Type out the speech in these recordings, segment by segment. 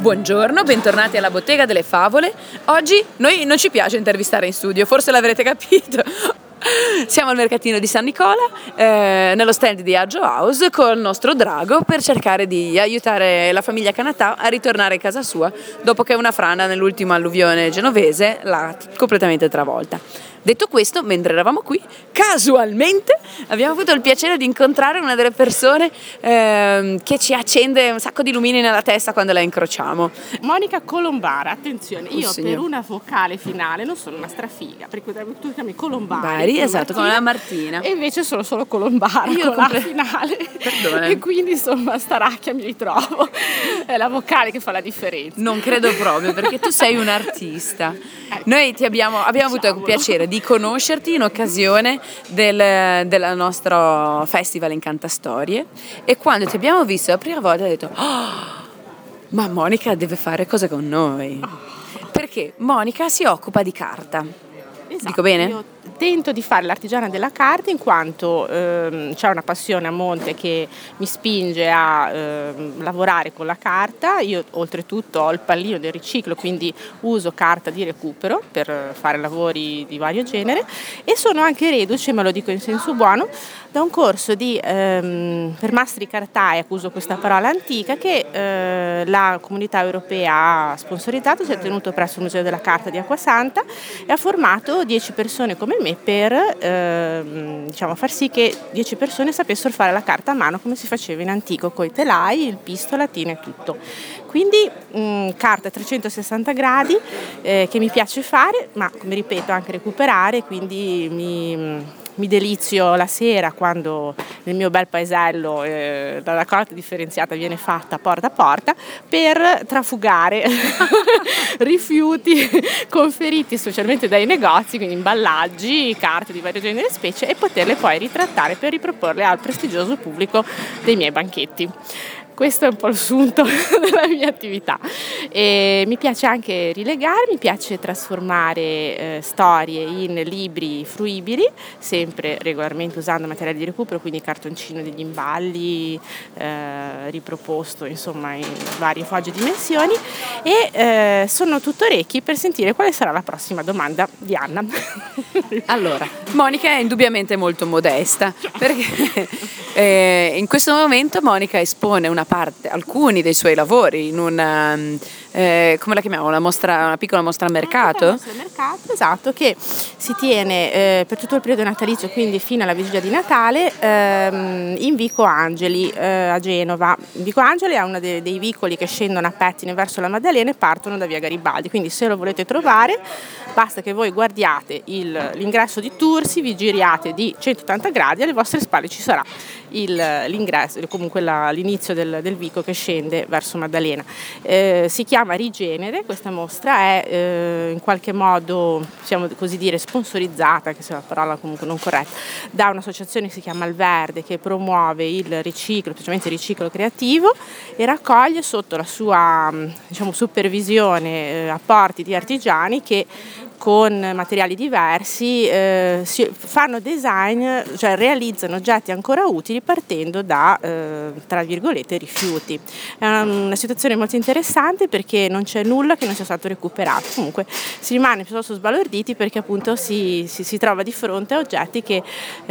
Buongiorno, bentornati alla Bottega delle Favole. Oggi noi non ci piace intervistare in studio, forse l'avrete capito. Siamo al mercatino di San Nicola, nello stand di Agio House col nostro drago per cercare di aiutare la famiglia Canatà a ritornare a casa sua dopo che una frana nell'ultima alluvione genovese l'ha completamente travolta. Detto questo, mentre eravamo qui, casualmente abbiamo avuto il piacere di incontrare una delle persone che ci accende un sacco di lumini nella testa quando la incrociamo. Monica Colombara, attenzione, io per una vocale finale non sono una strafiga, perché tu chiami Colombari, esatto, come la Martina. E invece sono solo Colombara con la finale. Perdone. E quindi insomma staracchia mi ritrovo. È la vocale che fa la differenza. Non credo proprio, perché tu sei un artista. Noi abbiamo avuto il piacere di conoscerti in occasione del nostro festival Incantastorie, e quando ti abbiamo visto la prima volta ho detto ma Monica deve fare cose con noi, perché Monica si occupa di carta. Esatto, dico bene? Io tento di fare l'artigiana della carta in quanto c'è una passione a monte che mi spinge a lavorare con la carta. Io oltretutto ho il pallino del riciclo, quindi uso carta di recupero per fare lavori di vario genere, e sono anche reduce, ma lo dico in senso buono, da un corso per mastri cartaia, uso questa parola antica, che la Comunità Europea ha sponsorizzato, si è tenuto presso il Museo della Carta di Acquasanta e ha formato 10 persone come me per far sì che 10 persone sapessero fare la carta a mano come si faceva in antico, coi telai, il pisto, la tina e tutto. Quindi carta a 360 gradi che mi piace fare, ma come ripeto anche recuperare, quindi mi delizio la sera quando nel mio bel paesello la raccolta differenziata viene fatta porta a porta per trafugare rifiuti conferiti specialmente dai negozi, quindi imballaggi, carte di vario genere e specie, e poterle poi ritrattare per riproporle al prestigioso pubblico dei miei banchetti. Questo è un po' il sunto della mia attività. E mi piace anche rilegare, mi piace trasformare storie in libri fruibili, sempre regolarmente usando materiali di recupero, quindi cartoncino degli imballi, riproposto insomma in varie fogge e dimensioni, e sono tutto orecchi per sentire quale sarà la prossima domanda di Anna. Allora, Monica è indubbiamente molto modesta, perché in questo momento Monica espone alcuni dei suoi lavori in una, come la chiamiamo, una piccola mostra a mercato? Una mostra a mercato, esatto, che si tiene per tutto il periodo natalizio, quindi fino alla vigilia di Natale, in Vico Angeli a Genova. Vico Angeli è uno dei vicoli che scendono a pettine verso la Maddalena e partono da via Garibaldi, quindi se lo volete trovare basta che voi guardiate l'ingresso di Tursi, vi giriate di 180 gradi, alle vostre spalle ci sarà l'ingresso, comunque l'inizio del vico che scende verso Maddalena. Si chiama Rigenere, questa mostra è in qualche modo, possiamo così dire, sponsorizzata, che sia una parola comunque non corretta, da un'associazione che si chiama Il Verde, che promuove il riciclo, specialmente il riciclo creativo, e raccoglie sotto la sua supervisione apporti di artigiani che con materiali diversi fanno design, cioè realizzano oggetti ancora utili partendo da, tra virgolette, rifiuti. È una situazione molto interessante perché non c'è nulla che non sia stato recuperato, comunque si rimane piuttosto sbalorditi perché appunto si trova di fronte a oggetti che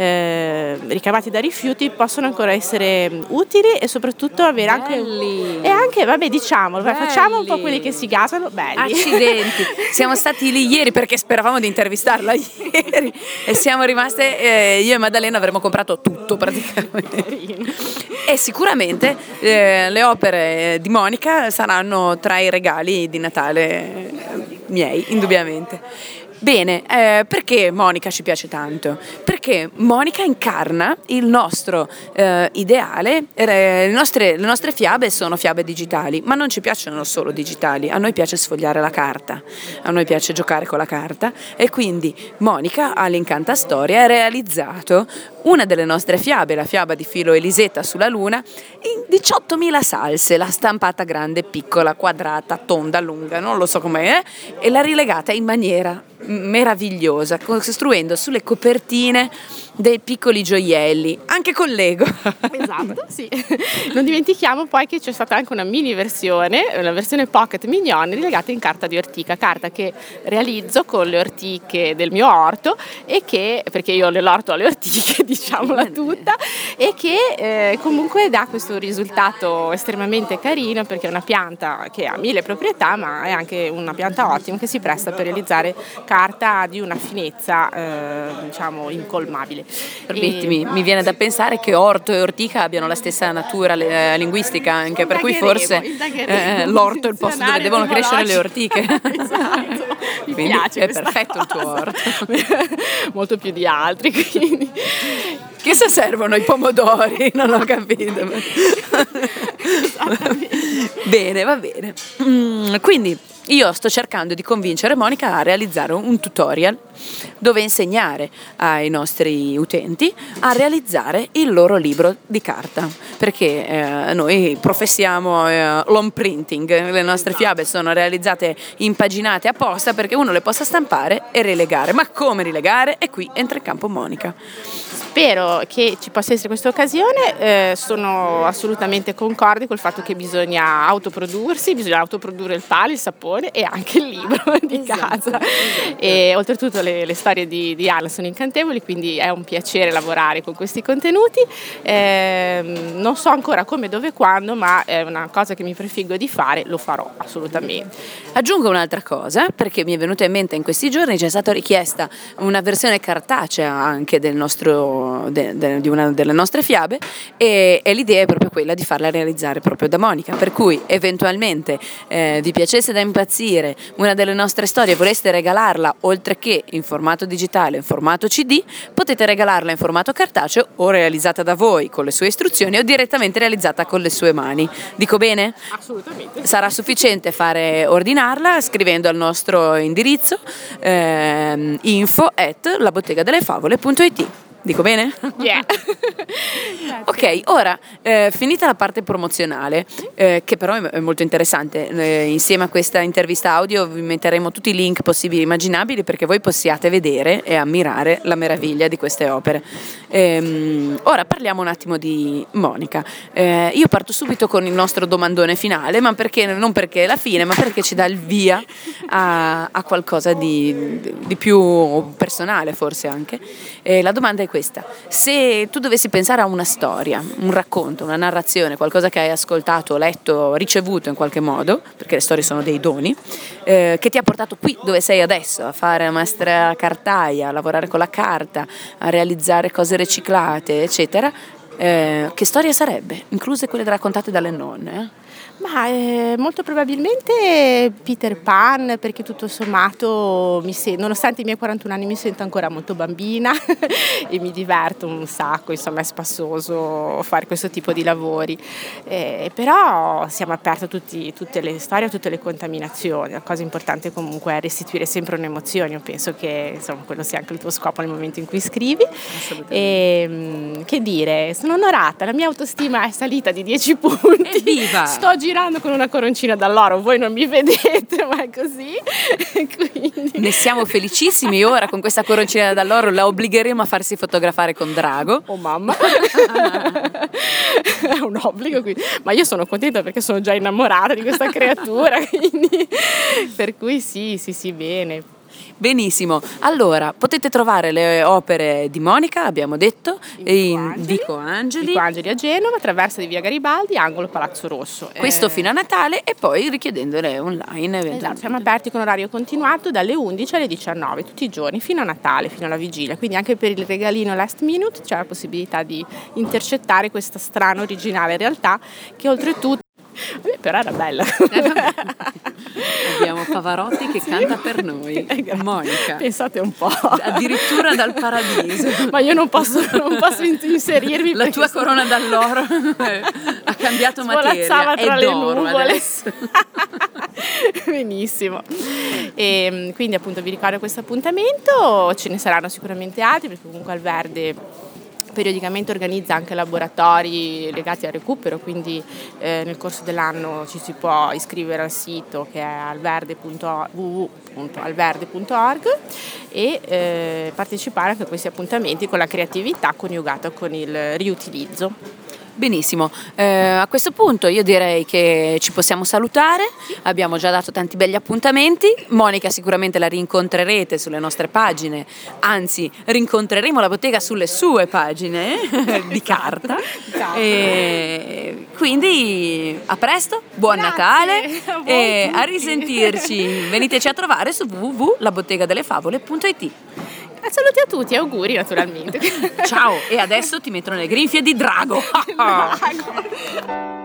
ricavati da rifiuti possono ancora essere utili e soprattutto avere anche vabbè, diciamolo, facciamo un po' quelli che si gasano, belli. Accidenti, siamo stati lì ieri perché speravamo di intervistarla ieri e siamo rimaste, io e Maddalena avremmo comprato tutto praticamente. E sicuramente le opere di Monica saranno tra i regali di Natale miei, indubbiamente. Bene, perché Monica ci piace tanto? Perché Monica incarna il nostro ideale, le nostre fiabe sono fiabe digitali, ma non ci piacciono solo digitali, a noi piace sfogliare la carta, a noi piace giocare con la carta, e quindi Monica all'Incantastorie ha realizzato una delle nostre fiabe, la fiaba di Filo e Lisetta sulla Luna, in 18.000 salse, l'ha stampata grande, piccola, quadrata, tonda, lunga, non lo so com'è, e l'ha rilegata in maniera meravigliosa, costruendo sulle copertine dei piccoli gioielli, anche con Lego. Esatto, sì. Non dimentichiamo poi che c'è stata anche una mini versione, una versione Pocket Mignon rilegata in carta di ortica, carta che realizzo con le ortiche del mio orto e che, perché io nell'orto ho le ortiche, diciamola tutta, e che comunque dà questo risultato estremamente carino, perché è una pianta che ha 1000 proprietà, ma è anche una pianta ottima che si presta per realizzare carta di una finezza diciamo incolmabile. Permettimi, mi viene da pensare che orto e ortica abbiano la stessa natura linguistica, anche per cui forse l'orto è il posto dove devono crescere le ortiche. Esatto. Mi Quindi piace è questa perfetto il tuo cosa. orto. Molto più di altri, quindi. Chissà servono i pomodori, non ho capito. Bene, va bene. Quindi io sto cercando di convincere Monica a realizzare un tutorial dove insegnare ai nostri utenti a realizzare il loro libro di carta, perché noi professiamo l'home printing, le nostre fiabe sono realizzate impaginate apposta perché uno le possa stampare e rilegare. Ma come rilegare? E qui entra in campo Monica. Spero che ci possa essere questa occasione, sono assolutamente concorde col fatto che bisogna autoprodurre il palo, il sapone e anche il libro di casa. E oltretutto le storie di Alan sono incantevoli, quindi è un piacere lavorare con questi contenuti. Non so ancora come, dove e quando, ma è una cosa che mi prefiggo di fare, lo farò assolutamente. Aggiungo un'altra cosa, perché mi è venuta in mente in questi giorni, c'è stata richiesta una versione cartacea anche del nostro di una delle nostre fiabe e l'idea è proprio quella di farla realizzare proprio da Monica, per cui eventualmente vi piacesse da impazzire una delle nostre storie, vorreste regalarla oltre che in formato digitale, in formato CD, potete regalarla in formato cartaceo o realizzata da voi con le sue istruzioni o direttamente realizzata con le sue mani. Dico bene? Assolutamente. Sarà sufficiente ordinarla scrivendo al nostro indirizzo info@labottegadelefavole.it. Dico bene? Yeah. Ok, ora finita la parte promozionale, che però è molto interessante, insieme a questa intervista audio vi metteremo tutti i link possibili e immaginabili perché voi possiate vedere e ammirare la meraviglia di queste opere. Ora parliamo un attimo di Monica. Io parto subito con il nostro domandone finale, ma non perché è la fine, ma perché ci dà il via a qualcosa di più personale forse anche. La domanda è questa: se tu dovessi pensare a una storia, un racconto, una narrazione, qualcosa che hai ascoltato, letto, ricevuto in qualche modo, perché le storie sono dei doni, che ti ha portato qui dove sei adesso, a fare la maestra cartaia, a lavorare con la carta, a realizzare cose riciclate, eccetera, che storia sarebbe? Incluse quelle raccontate dalle nonne? Ma molto probabilmente Peter Pan, perché tutto sommato nonostante i miei 41 anni mi sento ancora molto bambina e mi diverto un sacco, insomma è spassoso fare questo tipo di lavori, però siamo aperti a tutte le storie, a tutte le contaminazioni. La cosa importante comunque è restituire sempre un'emozione, io penso che insomma quello sia anche il tuo scopo nel momento in cui scrivi. E, che dire, sono onorata, la mia autostima è salita di 10 punti. Evviva! Sto girando con una coroncina d'alloro, voi non mi vedete, ma è così. Quindi. Ne siamo felicissimi. Ora con questa coroncina d'alloro la obbligheremo a farsi fotografare con Drago. Oh mamma, è un obbligo, quindi. Ma io sono contenta perché sono già innamorata di questa creatura, quindi. Per cui sì, bene. Benissimo, allora potete trovare le opere di Monica, abbiamo detto, in Vico Angeli a Genova, traversa di via Garibaldi, angolo Palazzo Rosso. Questo fino a Natale e poi richiedendole online eventualmente. Esatto, siamo aperti con orario continuato dalle 11 alle 19 tutti i giorni fino a Natale, fino alla vigilia, quindi anche per il regalino last minute c'è la possibilità di intercettare questa strana originale realtà che oltretutto però era bella. Abbiamo Pavarotti che canta per noi. Monica. Pensate un po'. Addirittura dal paradiso. Ma io non posso inserirmi. La tua corona d'alloro ha cambiato materia. Tra è le d'oro nuvole. Adesso. Benissimo. E quindi appunto vi ricordo questo appuntamento, ce ne saranno sicuramente altri perché comunque Alverde periodicamente organizza anche laboratori legati al recupero, quindi nel corso dell'anno ci si può iscrivere al sito che è www.alverde.org e partecipare anche a questi appuntamenti con la creatività coniugata con il riutilizzo. Benissimo, a questo punto io direi che ci possiamo salutare, abbiamo già dato tanti belli appuntamenti, Monica sicuramente la rincontrerete sulle nostre pagine, anzi rincontreremo la bottega sulle sue pagine di carta, e quindi a presto, buon Natale e a risentirci, veniteci a trovare su www.labottegadelefavole.it. Saluti a tutti e auguri naturalmente. Ciao, e adesso ti mettono le grinfie di drago. Drago.